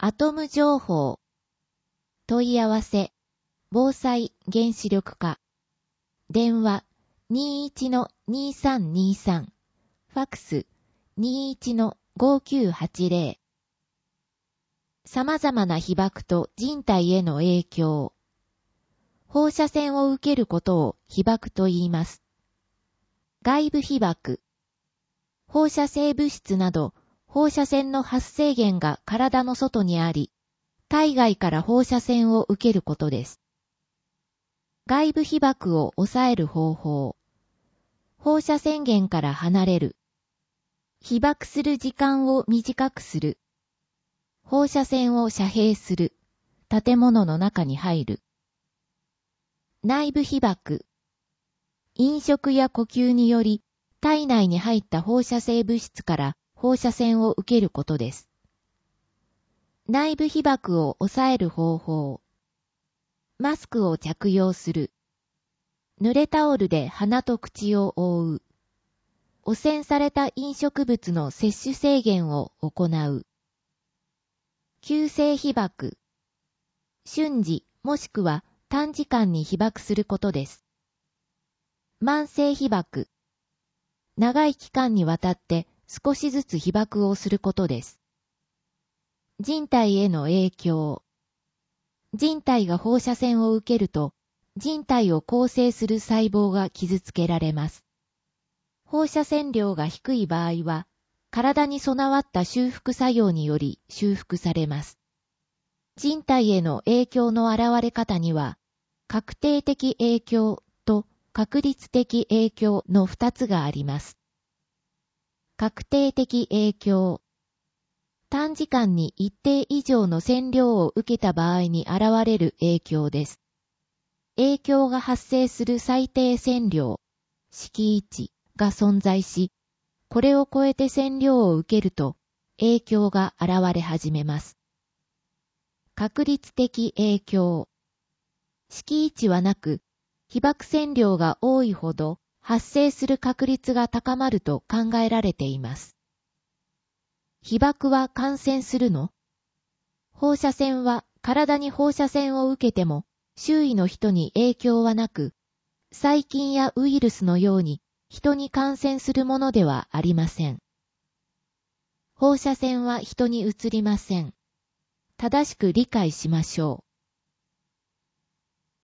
アトム情報。問い合わせ。防災原子力課。電話21-2323。ファックス21-5980。様々な被爆と人体への影響。放射線を受けることを被爆と言います。外部被爆。放射性物質など放射線の発生源が体の外にあり、体外から放射線を受けることです。外部被爆を抑える方法。放射線源から離れる。被爆する時間を短くする。放射線を遮蔽する。建物の中に入る。内部被爆。飲食や呼吸により体内に入った放射性物質から放射線を受けることです。内部被爆を抑える方法。マスクを着用する。濡れタオルで鼻と口を覆う。汚染された飲食物の摂取制限を行う。急性被爆。瞬時もしくは短時間に被爆することです。慢性被爆。長い期間にわたって少しずつ被爆をすることです。人体への影響。人体が放射線を受けると、人体を構成する細胞が傷つけられます。放射線量が低い場合は、体に備わった修復作用により修復されます。人体への影響の現れ方には、確定的影響と確率的影響の2つがあります。確定的影響。短時間に一定以上の線量を受けた場合に現れる影響です。影響が発生する最低線量、式位置が存在し、これを超えて線量を受けると影響が現れ始めます。確率的影響。式位置はなく、被爆線量が多いほど発生する確率が高まると考えられています。被爆は感染するの？放射線は体に放射線を受けても周囲の人に影響はなく、細菌やウイルスのように人に感染するものではありません。放射線は人に移りません。正しく理解しましょう。